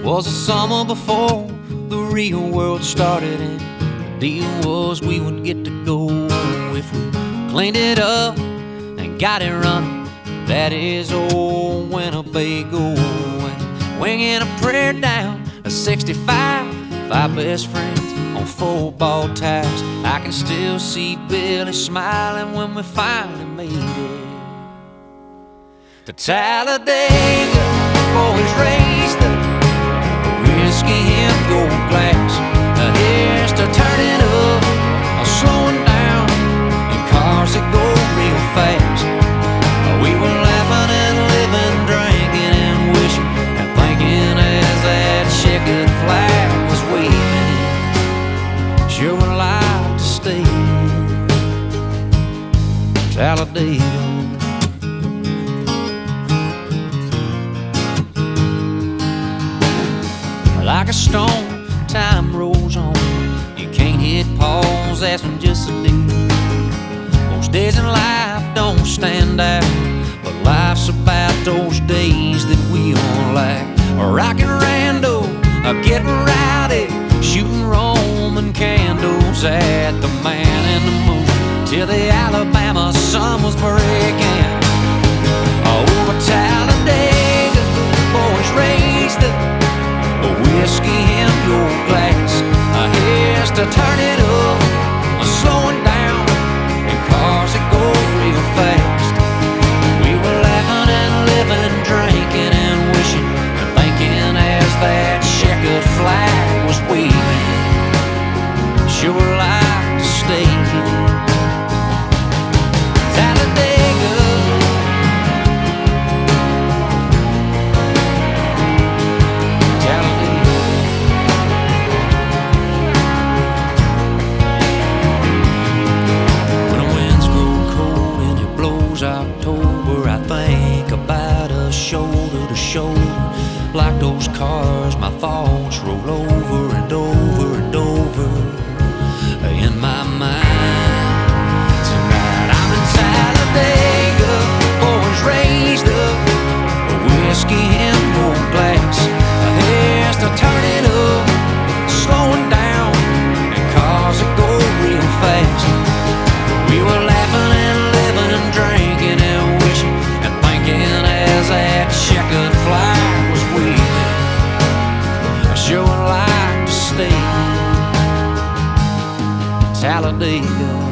Was the summer before the real world started, and the deal was we would get to go if we cleaned it up and got it running. That is old Winnebago, and winging a prayer down a 65, 5 best friends on football tires. I can still see Billy smiling when we finally made it to Talladega. Boys raised up whiskey in your glass. Here's to turning up or slowing down in cars that go real fast. We were laughing and living, drinking and wishing and thinking as that checkered flag was waving. Sure would like to stay in Talladega. Like a stone, time rolls on. You can't hit pause, that's when just a deal. Most days in life don't stand out, but life's about those days that we all like. Rockin' rando, getting rowdy, shooting Roman candles at the Man in the Moon till the Alabama sun was breaking. Over Talladega, boys raised up a whiskey in your glass. Here's to turn it up or slowing down in cars that go real fast. We were laughing and living, drinking and wishing and thinking as that checkered flag was waving. Sure like to stay Talladega. October, I think about us shoulder to shoulder. Like those cars, my thoughts roll over and over and over in my mind. Tonight I'm in Talladega, boys raised up a whiskey in your glass. Here's to turn it up, slowing down in cars that go real fast. We were laughing and living, drinking and wishing and thinking as that checkered flag was waving. I sure would like to stay Talladega.